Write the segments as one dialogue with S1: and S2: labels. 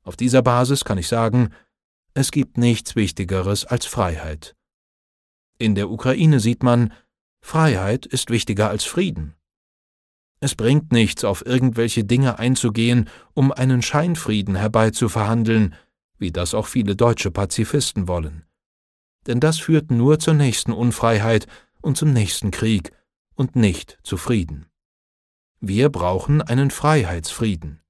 S1: Auf dieser Basis kann ich sagen, es gibt nichts Wichtigeres als Freiheit. In der Ukraine sieht man, Freiheit ist wichtiger als Frieden. Es bringt nichts, auf irgendwelche Dinge einzugehen, um einen Scheinfrieden herbeizuverhandeln, wie das auch viele deutsche Pazifisten wollen. Denn das führt nur zur nächsten Unfreiheit und zum nächsten Krieg und nicht zu Frieden. Wir brauchen einen Freiheitsfrieden.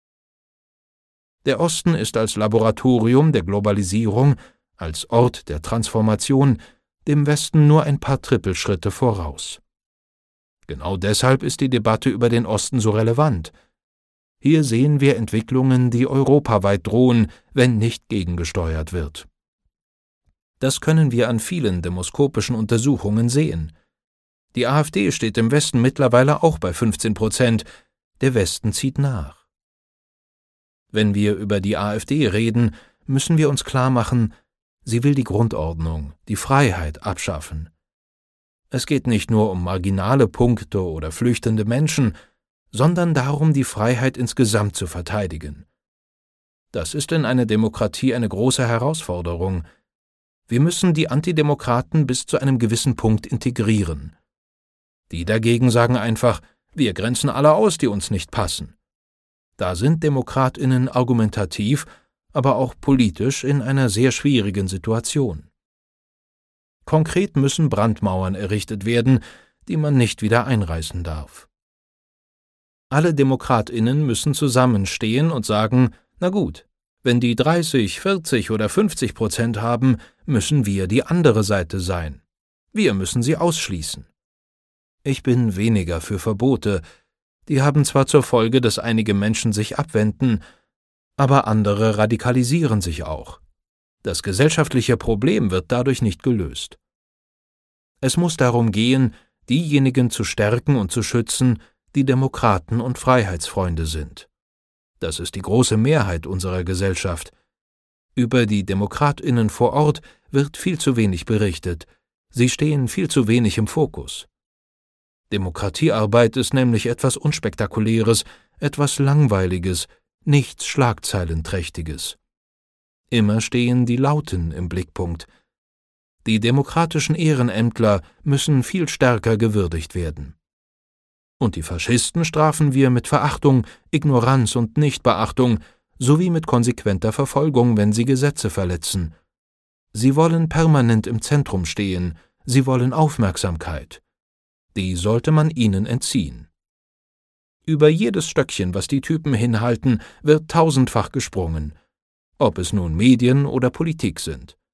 S1: Der Osten ist als Laboratorium der Globalisierung, als Ort der Transformation, dem Westen nur ein paar Trippelschritte voraus. Genau deshalb ist die Debatte über den Osten so relevant. Hier sehen wir Entwicklungen, die europaweit drohen, wenn nicht gegengesteuert wird. Das können wir an vielen demoskopischen Untersuchungen sehen. Die AfD steht im Westen mittlerweile auch bei 15%, der Westen zieht nach. Wenn wir über die AfD reden, müssen wir uns klarmachen, sie will die Grundordnung, die Freiheit abschaffen. Es geht nicht nur um marginale Punkte oder flüchtende Menschen, sondern darum, die Freiheit insgesamt zu verteidigen. Das ist in einer Demokratie eine große Herausforderung. Wir müssen die Antidemokraten bis zu einem gewissen Punkt integrieren. Die dagegen sagen einfach, wir grenzen alle aus, die uns nicht passen. Da sind DemokratInnen argumentativ, aber auch politisch in einer sehr schwierigen Situation. Konkret müssen Brandmauern errichtet werden, die man nicht wieder einreißen darf. Alle DemokratInnen müssen zusammenstehen und sagen, na gut, wenn die 30, 40 oder 50% haben, müssen wir die andere Seite sein. Wir müssen sie ausschließen. Ich bin weniger für Verbote. Die haben zwar zur Folge, dass einige Menschen sich abwenden, aber andere radikalisieren sich auch. Das gesellschaftliche Problem wird dadurch nicht gelöst. Es muss darum gehen, diejenigen zu stärken und zu schützen, die Demokraten und Freiheitsfreunde sind. Das ist die große Mehrheit unserer Gesellschaft. Über die DemokratInnen vor Ort wird viel zu wenig berichtet. Sie stehen viel zu wenig im Fokus. Demokratiearbeit ist nämlich etwas Unspektakuläres, etwas Langweiliges, nichts Schlagzeilenträchtiges. Immer stehen die Lauten im Blickpunkt. Die demokratischen Ehrenämtler müssen viel stärker gewürdigt werden. Und die Faschisten strafen wir mit Verachtung, Ignoranz und Nichtbeachtung, sowie mit konsequenter Verfolgung, wenn sie Gesetze verletzen. Sie wollen permanent im Zentrum stehen, sie wollen Aufmerksamkeit. Die sollte man ihnen entziehen. Über jedes Stöckchen, was die Typen hinhalten, wird tausendfach gesprungen, ob es nun Medien oder Politik sind.